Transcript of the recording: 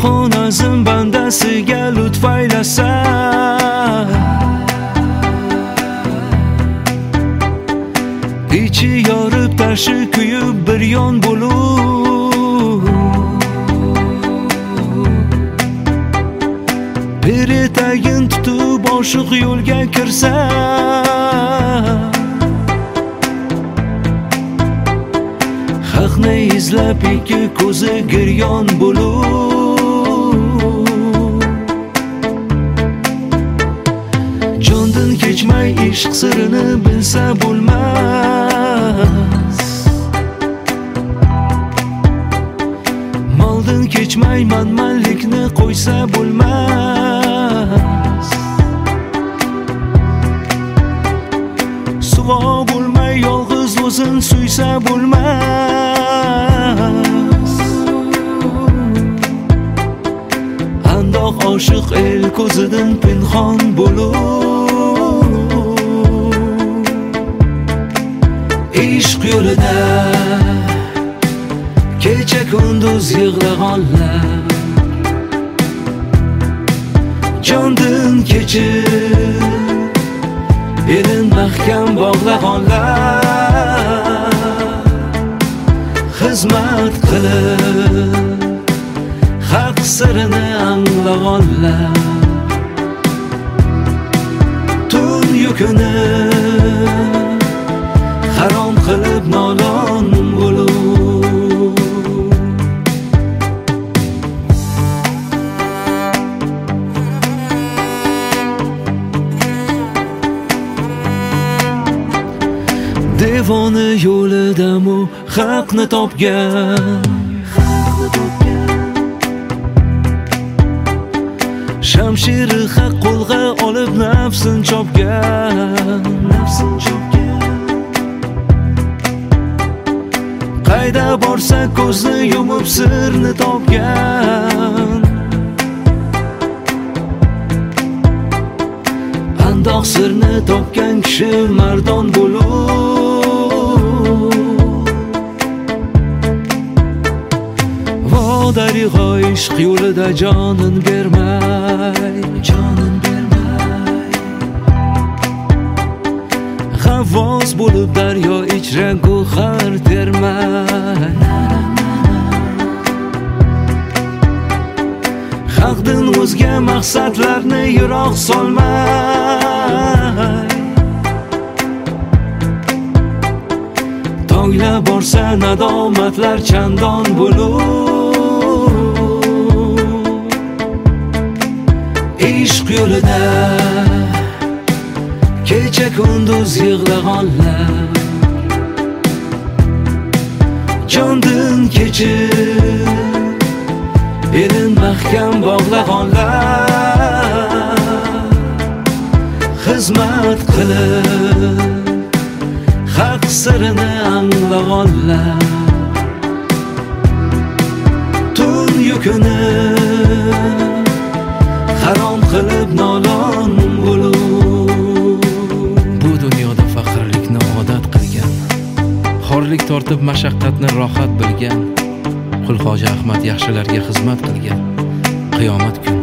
Subhon azim bandasiga lutf aylasa, ichi yorib tashi kuyib bir yon bo'lib, bir etagin tutib oshiq yo'lga kirsa, haqni izlab ikki ko'zi giryon bo'lib, jondan kechmay ishq sirini bilsa bo'lmas, moldan kechmay manmanlikni qo'ysa bo'lmas, suvo bo'lmay yolg'iz o'zin suysa bo'lmas. Andoq oshiq el ko'zidan pinhon bo'lib, ishq yo'lida kecha kunduz yig'lag'onlar, jondan kechib elin mahkam bog'lag'onlar, xizmat qilib haq sirini anglag'onlar, tun yukini harom qilib nolon bo'lib, devoni yo'lidamu haqni topgan, shamshiri haq qo'lga olib nafsin chopgan, qayda borsa ko'zni yumib sirni topgan, andoq sirni topgan kishi mardon bo'lib, vodarigo ishq yo'lida jonin bermay, g'avvos bo'lib daryo ichra go'har termay, haqdan o'zga maqsadlarni yiroq solmay, tongla borsa nadomatlar chandon bo'lib, ishq yo'lida kecha kunduz yig'lag'onlar, jondan kechib elin mahkam bog'lag'onlar, xizmat qilib haq sirini anglag'onlar, tun yukini harom qilib nolon bo'lib. Bu dunyoda faqirlikni odat qilgan, xorlik tortib mashaqqatni rohat bilgan, Qulxo'ja Ahmad yaxshilarga xizmat qilgan, qiyomat kuni